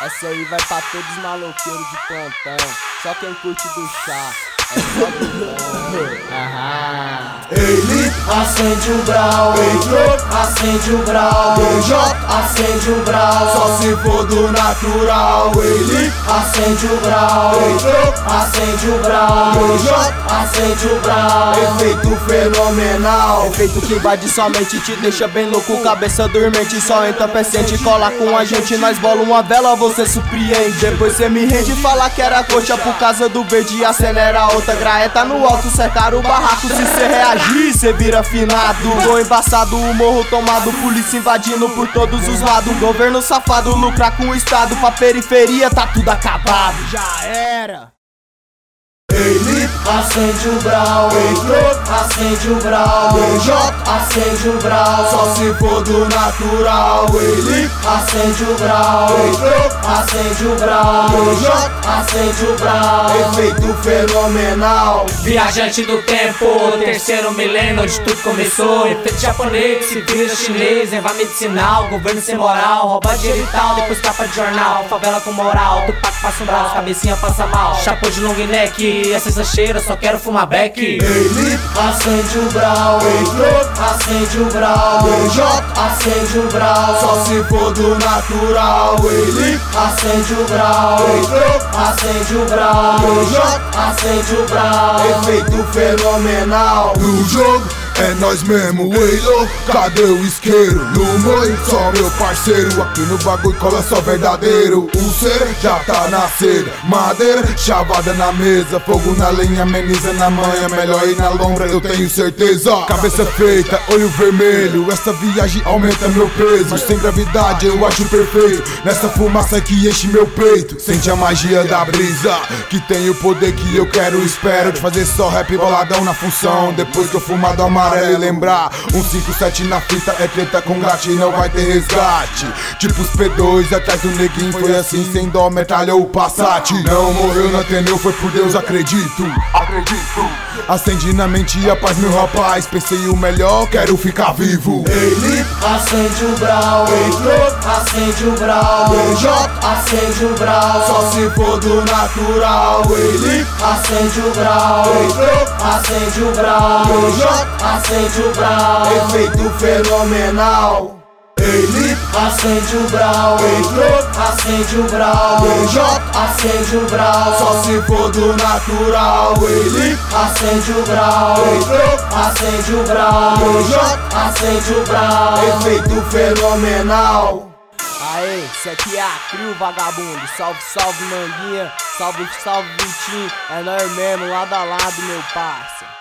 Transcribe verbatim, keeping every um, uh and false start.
Essa aí vai pra todos os maloqueiros de plantão. Só quem curte do chá. É só do bom. Aham. Ele acende o brau, entrou, acende o brau, D J acende o brau, só se for do natural. Ele acende o brau, entrou, acende o brau, D J acende o brau, efeito fenomenal, efeito que invade sua mente, te deixa bem louco, cabeça dormente, só entra paciente, cola com a gente, nós bola uma vela, você surpreende. Depois cê me rende, fala que era coxa por causa do verde e acelera outra graeta no alto, cercar o barraco, se cê reagir, cê vira finado. Tô embaçado, o morro tomado, polícia invadindo por todos os lados, governo safado, lucrar com o estado, pra periferia tá tudo acabado. Já era. Ele acende o brau, entrou, acende o brau, D J acende o brau, só se for do natural. Ele acende o brau, entrou, acende o brau, D J acende o brau, efeito fenomenal. Viajante do tempo, terceiro milênio, onde tudo começou. Efeito japonês, se vira chinês, erva medicinal, governo sem moral, rouba dinheiro e tal, depois capa de jornal, favela com moral, Tupac passa um braço, cabecinha passa mal, chapô de long neck, essa cheira, só quero fumar beck. Ele acende o brau, entrou, acende o brau, D J acende o brau, só se for do natural. Ele acende o brau, entrou, acende o brau, D J acende o brau, efeito fenomenal. No jogo é nós mesmo, Waylon, cadê o isqueiro? No moi, só meu parceiro, aqui no bagulho cola só verdadeiro. O ser já tá na seda, madeira chavada na mesa, fogo na lenha, ameniza na manhã, melhor ir na lombra, eu tenho certeza. Cabeça feita, olho vermelho, essa viagem aumenta meu peso. Sem gravidade eu acho perfeito, nessa fumaça que enche meu peito. Sente a magia da brisa, que tem o poder que eu quero, espero de fazer só rap boladão na função. Depois que eu fumar do amarelo e lembrar, um cinco sete na fita é treta com gato e não vai ter resgate. Tipo os P dois atrás do neguinho, foi assim, sem dó, metralhou o Passat. Não morreu, não atendeu, foi por Deus, acredito. Acredito. Acendi na mente a paz, meu rapaz, pensei o melhor, quero ficar vivo. Ele acende o brau, entrou, acende o brau, D J acende o brau, só se for do natural. Ele acende o brau, entrou, acende o brau, D J acende o brau, efeito fenomenal. Ele acende o brau, entrou, acende o brau, D J acende o brau, só se for do natural. Ele acende o brau, entrou, acende o brau, D J acende o brau, efeito fenomenal. Aê, cê aqui é a Crio, vagabundo. Salve, salve, Manguinha. Salve, salve, Vitinho. É nóis mesmo, lado a lado, meu parça.